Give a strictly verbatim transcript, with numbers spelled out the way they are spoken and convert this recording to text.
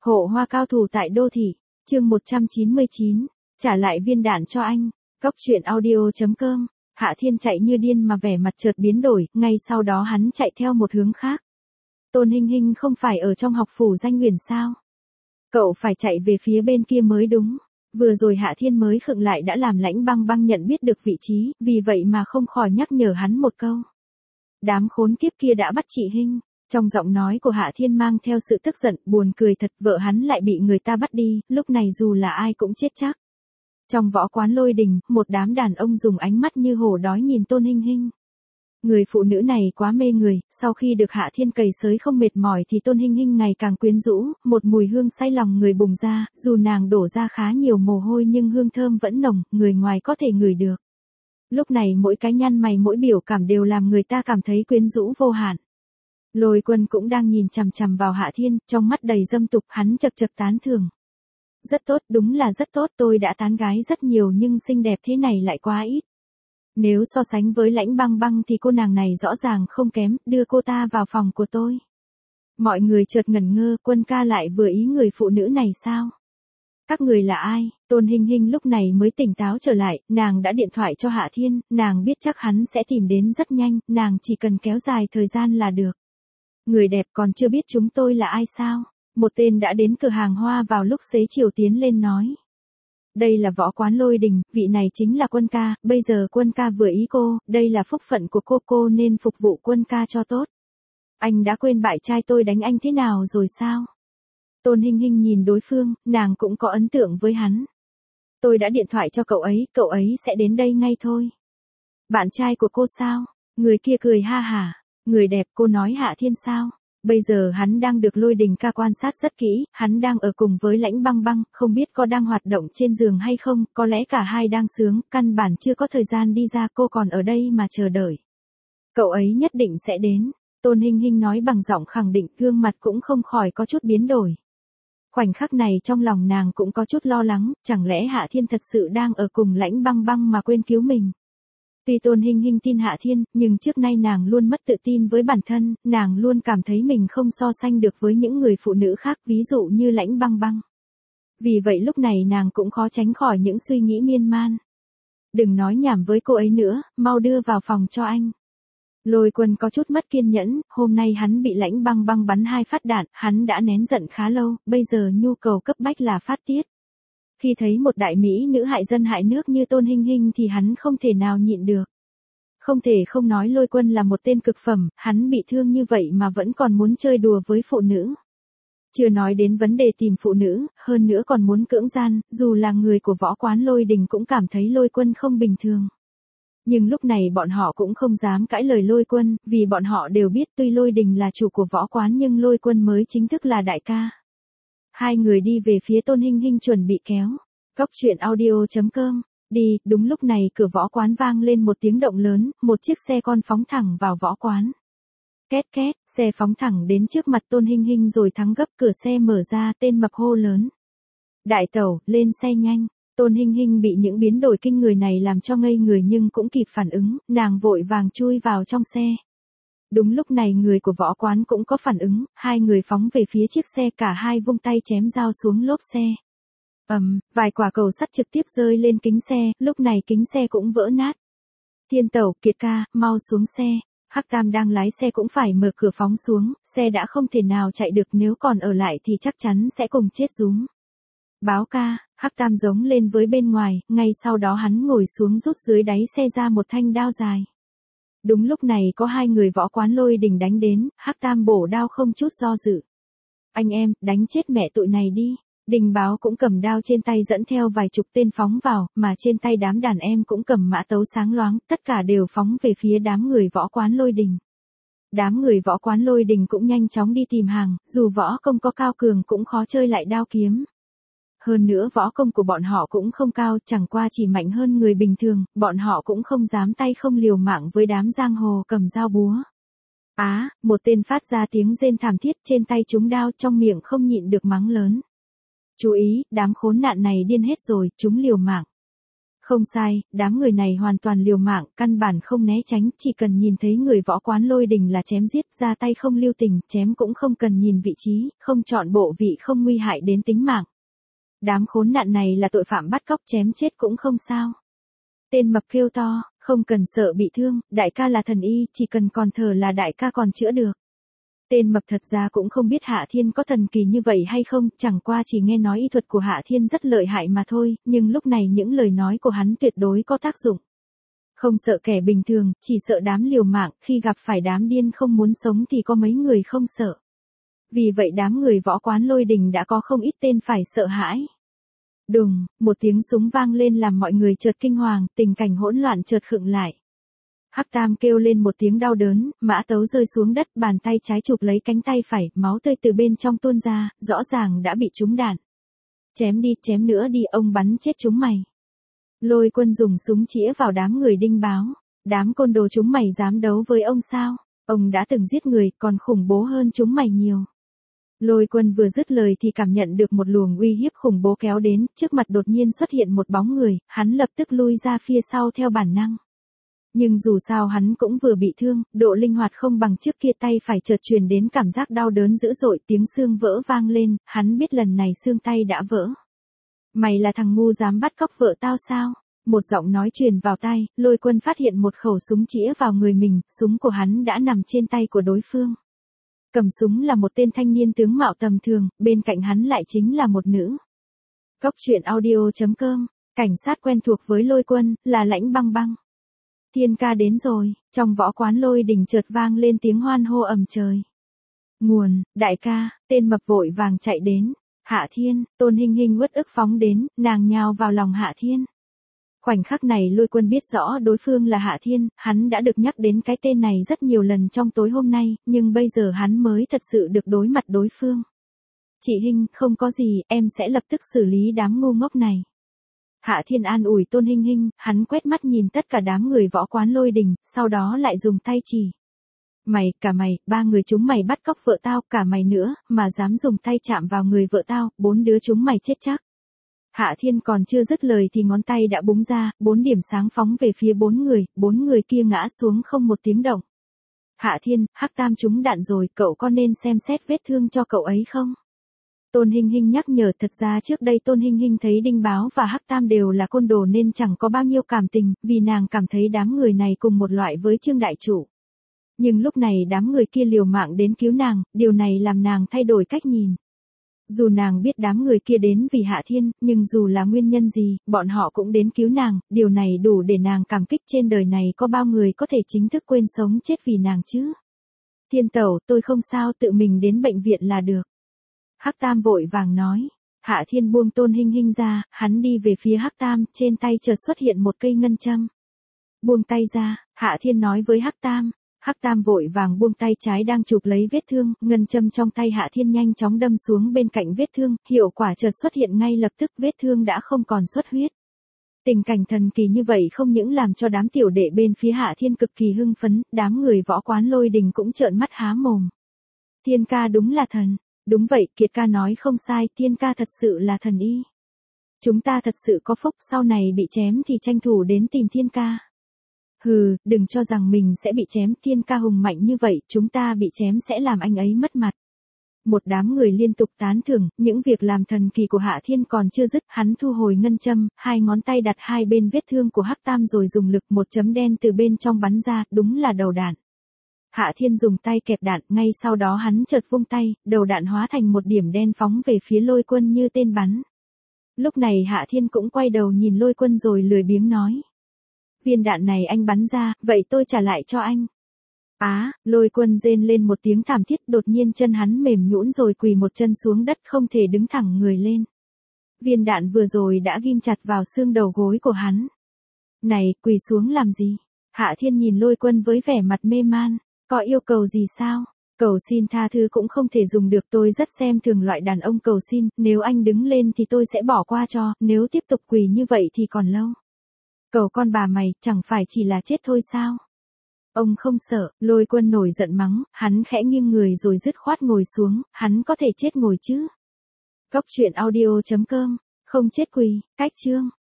Hộ hoa cao thủ tại đô thị, chương một trăm chín mươi chín, trả lại viên đạn cho anh. Cóc truyện audio.com, Hạ Thiên chạy như điên mà vẻ mặt chợt biến đổi, ngay sau đó hắn chạy theo một hướng khác. Tôn Hinh Hinh không phải ở trong học phủ Danh Uyển sao? Cậu phải chạy về phía bên kia mới đúng. Vừa rồi Hạ Thiên mới khựng lại đã làm Lãnh Băng Băng nhận biết được vị trí, vì vậy mà không khỏi nhắc nhở hắn một câu. Đám khốn kiếp kia đã bắt chị Hinh. Trong giọng nói của Hạ Thiên mang theo sự tức giận, buồn cười thật, vợ hắn lại bị người ta bắt đi, lúc này dù là ai cũng chết chắc. Trong võ quán Lôi Đình, một đám đàn ông dùng ánh mắt như hổ đói nhìn Tôn Hinh Hinh. Người phụ nữ này quá mê người, sau khi được Hạ Thiên cày xới không mệt mỏi thì Tôn Hinh Hinh ngày càng quyến rũ, một mùi hương say lòng người bùng ra, dù nàng đổ ra khá nhiều mồ hôi nhưng hương thơm vẫn nồng, người ngoài có thể ngửi được. Lúc này mỗi cái nhăn mày mỗi biểu cảm đều làm người ta cảm thấy quyến rũ vô hạn. Lôi Quân cũng đang nhìn chằm chằm vào Hạ Thiên, trong mắt đầy dâm tục, hắn chậc chậc tán thưởng. Rất tốt, đúng là rất tốt, tôi đã tán gái rất nhiều nhưng xinh đẹp thế này lại quá ít. Nếu so sánh với Lãnh Băng Băng thì cô nàng này rõ ràng không kém, đưa cô ta vào phòng của tôi. Mọi người chợt ngẩn ngơ, Quân ca lại vừa ý người phụ nữ này sao? Các người là ai? Tôn Hinh Hinh lúc này mới tỉnh táo trở lại, nàng đã điện thoại cho Hạ Thiên, nàng biết chắc hắn sẽ tìm đến rất nhanh, nàng chỉ cần kéo dài thời gian là được. Người đẹp còn chưa biết chúng tôi là ai sao? Một tên đã đến cửa hàng hoa vào lúc xế chiều tiến lên nói. Đây là võ quán Lôi Đình, vị này chính là Quân ca, bây giờ Quân ca vừa ý cô, đây là phúc phận của cô, cô nên phục vụ Quân ca cho tốt. Anh đã quên bại trai tôi đánh anh thế nào rồi sao? Tôn Hinh Hinh nhìn đối phương, nàng cũng có ấn tượng với hắn. Tôi đã điện thoại cho cậu ấy, cậu ấy sẽ đến đây ngay thôi. Bạn trai của cô sao? Người kia cười ha hả. Người đẹp, cô nói Hạ Thiên sao? Bây giờ hắn đang được Lôi Đình ca quan sát rất kỹ, hắn đang ở cùng với Lãnh Băng Băng, không biết có đang hoạt động trên giường hay không, có lẽ cả hai đang sướng, căn bản chưa có thời gian đi ra, cô còn ở đây mà chờ đợi. Cậu ấy nhất định sẽ đến, Tôn Hinh Hinh nói bằng giọng khẳng định, gương mặt cũng không khỏi có chút biến đổi. Khoảnh khắc này trong lòng nàng cũng có chút lo lắng, chẳng lẽ Hạ Thiên thật sự đang ở cùng Lãnh Băng Băng mà quên cứu mình. Tuy Tôn Hinh Hinh tin Hạ Thiên, nhưng trước nay nàng luôn mất tự tin với bản thân, nàng luôn cảm thấy mình không so sánh được với những người phụ nữ khác, ví dụ như Lãnh Băng Băng. Vì vậy lúc này nàng cũng khó tránh khỏi những suy nghĩ miên man. Đừng nói nhảm với cô ấy nữa, mau đưa vào phòng cho anh. Lôi Quân có chút mất kiên nhẫn, hôm nay hắn bị Lãnh Băng Băng bắn hai phát đạn, hắn đã nén giận khá lâu, bây giờ nhu cầu cấp bách là phát tiết. Khi thấy một đại mỹ nữ hại dân hại nước như Tôn Hinh Hinh thì hắn không thể nào nhịn được. Không thể không nói Lôi Quân là một tên cực phẩm, hắn bị thương như vậy mà vẫn còn muốn chơi đùa với phụ nữ. Chưa nói đến vấn đề tìm phụ nữ, hơn nữa còn muốn cưỡng gian, dù là người của võ quán Lôi Đình cũng cảm thấy Lôi Quân không bình thường. Nhưng lúc này bọn họ cũng không dám cãi lời Lôi Quân, vì bọn họ đều biết tuy Lôi Đình là chủ của võ quán nhưng Lôi Quân mới chính thức là đại ca. Hai người đi về phía Tôn Hinh Hinh chuẩn bị kéo. Cóc truyện audio.com, đi, đúng lúc này cửa võ quán vang lên một tiếng động lớn, một chiếc xe con phóng thẳng vào võ quán. Két két, xe phóng thẳng đến trước mặt Tôn Hinh Hinh rồi thắng gấp, cửa xe mở ra, tên mập hô lớn. Đại tẩu, lên xe nhanh. Tôn Hinh Hinh bị những biến đổi kinh người này làm cho ngây người nhưng cũng kịp phản ứng, nàng vội vàng chui vào trong xe. Đúng lúc này người của võ quán cũng có phản ứng, hai người phóng về phía chiếc xe, cả hai vung tay chém dao xuống lốp xe. Ầm, um, vài quả cầu sắt trực tiếp rơi lên kính xe, lúc này kính xe cũng vỡ nát. Thiên tẩu, Kiệt ca, mau xuống xe. Hắc Tam đang lái xe cũng phải mở cửa phóng xuống, xe đã không thể nào chạy được, nếu còn ở lại thì chắc chắn sẽ cùng chết rúm. Báo ca, Hắc Tam giống lên với bên ngoài, ngay sau đó hắn ngồi xuống rút dưới đáy xe ra một thanh đao dài. Đúng lúc này có hai người võ quán Lôi Đình đánh đến, Hắc Tam bổ đao không chút do dự. Anh em, đánh chết mẹ tụi này đi. Đình Báo cũng cầm đao trên tay dẫn theo vài chục tên phóng vào, mà trên tay đám đàn em cũng cầm mã tấu sáng loáng, tất cả đều phóng về phía đám người võ quán Lôi Đình. Đám người võ quán Lôi Đình cũng nhanh chóng đi tìm hàng, dù võ công có cao cường cũng khó chơi lại đao kiếm. Hơn nữa võ công của bọn họ cũng không cao, chẳng qua chỉ mạnh hơn người bình thường, bọn họ cũng không dám tay không liều mạng với đám giang hồ cầm dao búa. Á, à, một tên phát ra tiếng rên thảm thiết, trên tay trúng đao, trong miệng không nhịn được mắng lớn. Chú ý, đám khốn nạn này điên hết rồi, chúng liều mạng. Không sai, đám người này hoàn toàn liều mạng, căn bản không né tránh, chỉ cần nhìn thấy người võ quán Lôi Đình là chém giết, ra tay không lưu tình, chém cũng không cần nhìn vị trí, không chọn bộ vị không nguy hại đến tính mạng. Đám khốn nạn này là tội phạm bắt cóc, chém chết cũng không sao. Tên mập kêu to, không cần sợ bị thương, đại ca là thần y, chỉ cần còn thở là đại ca còn chữa được. Tên mập thật ra cũng không biết Hạ Thiên có thần kỳ như vậy hay không, chẳng qua chỉ nghe nói y thuật của Hạ Thiên rất lợi hại mà thôi, nhưng lúc này những lời nói của hắn tuyệt đối có tác dụng. Không sợ kẻ bình thường, chỉ sợ đám liều mạng, khi gặp phải đám điên không muốn sống thì có mấy người không sợ. Vì vậy đám người võ quán Lôi Đình đã có không ít tên phải sợ hãi. Đùng, một tiếng súng vang lên làm mọi người chợt kinh hoàng, tình cảnh hỗn loạn chợt khựng lại. Hắc Tam kêu lên một tiếng đau đớn, mã tấu rơi xuống đất, bàn tay trái chụp lấy cánh tay phải, máu tươi từ bên trong tuôn ra, rõ ràng đã bị trúng đạn. Chém đi, chém nữa đi, ông bắn chết chúng mày. Lôi Quân dùng súng chĩa vào đám người đinh báo. Đám côn đồ chúng mày dám đấu với ông sao? Ông đã từng giết người, còn khủng bố hơn chúng mày nhiều. Lôi Quân vừa dứt lời thì cảm nhận được một luồng uy hiếp khủng bố kéo đến, trước mặt đột nhiên xuất hiện một bóng người, hắn lập tức lui ra phía sau theo bản năng. Nhưng dù sao hắn cũng vừa bị thương, độ linh hoạt không bằng trước kia, tay phải chợt truyền đến cảm giác đau đớn dữ dội, tiếng xương vỡ vang lên, hắn biết lần này xương tay đã vỡ. Mày là thằng ngu dám bắt cóc vợ tao sao? Một giọng nói truyền vào tai, Lôi Quân phát hiện một khẩu súng chĩa vào người mình, súng của hắn đã nằm trên tay của đối phương. Cầm súng là một tên thanh niên tướng mạo tầm thường, bên cạnh hắn lại chính là một nữ. Cốc truyện audio chấm com, cảnh sát quen thuộc với Lôi Quân, là Lãnh Băng Băng. Thiên ca đến rồi, trong võ quán Lôi Đình chợt vang lên tiếng hoan hô ầm trời. Nguồn, đại ca, tên mập vội vàng chạy đến. Hạ Thiên, Tôn Hinh Hinh uất ức phóng đến, nàng nhào vào lòng Hạ Thiên. Khoảnh khắc này Lôi Quân biết rõ đối phương là Hạ Thiên, hắn đã được nhắc đến cái tên này rất nhiều lần trong tối hôm nay, nhưng bây giờ hắn mới thật sự được đối mặt đối phương. Chị Hinh, không có gì, em sẽ lập tức xử lý đám ngu ngốc này. Hạ Thiên an ủi Tôn Hinh Hinh, hắn quét mắt nhìn tất cả đám người võ quán Lôi Đình, sau đó lại dùng tay chỉ. Mày, cả mày, ba người chúng mày bắt cóc vợ tao, cả mày nữa, mà dám dùng tay chạm vào người vợ tao, bốn đứa chúng mày chết chắc. Hạ Thiên còn chưa dứt lời thì ngón tay đã búng ra, bốn điểm sáng phóng về phía bốn người, bốn người kia ngã xuống không một tiếng động. Hạ Thiên, Hắc Tam trúng đạn rồi, cậu có nên xem xét vết thương cho cậu ấy không? Tôn Hinh Hinh nhắc nhở, thật ra trước đây Tôn Hinh Hinh thấy Đinh Báo và Hắc Tam đều là côn đồ nên chẳng có bao nhiêu cảm tình, vì nàng cảm thấy đám người này cùng một loại với Trương Đại Chủ. Nhưng lúc này đám người kia liều mạng đến cứu nàng, điều này làm nàng thay đổi cách nhìn. Dù nàng biết đám người kia đến vì Hạ Thiên, nhưng dù là nguyên nhân gì, bọn họ cũng đến cứu nàng, điều này đủ để nàng cảm kích, trên đời này có bao người có thể chính thức quên sống chết vì nàng chứ. Thiên tẩu, tôi không sao, tự mình đến bệnh viện là được. Hắc Tam vội vàng nói. Hạ Thiên buông Tôn Hinh Hinh ra, hắn đi về phía Hắc Tam, trên tay chợt xuất hiện một cây ngân châm. Buông tay ra, Hạ Thiên nói với Hắc Tam. Hắc Tam vội vàng buông tay trái đang chụp lấy vết thương, ngân châm trong tay Hạ Thiên nhanh chóng đâm xuống bên cạnh vết thương, hiệu quả chợt xuất hiện ngay lập tức, vết thương đã không còn xuất huyết. Tình cảnh thần kỳ như vậy không những làm cho đám tiểu đệ bên phía Hạ Thiên cực kỳ hưng phấn, đám người võ quán Lôi Đình cũng trợn mắt há mồm. Thiên ca đúng là thần. Đúng vậy, Kiệt ca nói không sai, Thiên ca thật sự là thần y. Chúng ta thật sự có phúc, sau này bị chém thì tranh thủ đến tìm Thiên ca. Hừ, đừng cho rằng mình sẽ bị chém, Thiên ca hùng mạnh như vậy, chúng ta bị chém sẽ làm anh ấy mất mặt. Một đám người liên tục tán thưởng, những việc làm thần kỳ của Hạ Thiên còn chưa dứt, hắn thu hồi ngân châm, hai ngón tay đặt hai bên vết thương của Hắc Tam rồi dùng lực, một chấm đen từ bên trong bắn ra, đúng là đầu đạn. Hạ Thiên dùng tay kẹp đạn, ngay sau đó hắn chợt vung tay, đầu đạn hóa thành một điểm đen phóng về phía Lôi Quân như tên bắn. Lúc này Hạ Thiên cũng quay đầu nhìn Lôi Quân rồi lười biếng nói. Viên đạn này anh bắn ra, vậy tôi trả lại cho anh. Á, à, Lôi Quân rên lên một tiếng thảm thiết, đột nhiên chân hắn mềm nhũn rồi quỳ một chân xuống đất, không thể đứng thẳng người lên. Viên đạn vừa rồi đã ghim chặt vào xương đầu gối của hắn. Này, quỳ xuống làm gì? Hạ Thiên nhìn Lôi Quân với vẻ mặt mê man. Có yêu cầu gì sao? Cầu xin tha thứ cũng không thể dùng được, tôi rất xem thường loại đàn ông cầu xin, nếu anh đứng lên thì tôi sẽ bỏ qua cho, nếu tiếp tục quỳ như vậy thì còn lâu. Cầu con bà mày, chẳng phải chỉ là chết thôi sao? Ông không sợ, Lôi Quân nổi giận mắng, hắn khẽ nghiêng người rồi dứt khoát ngồi xuống, hắn có thể chết ngồi chứ? Cốc truyện audio chấm com, không chết quỳ, cách chương.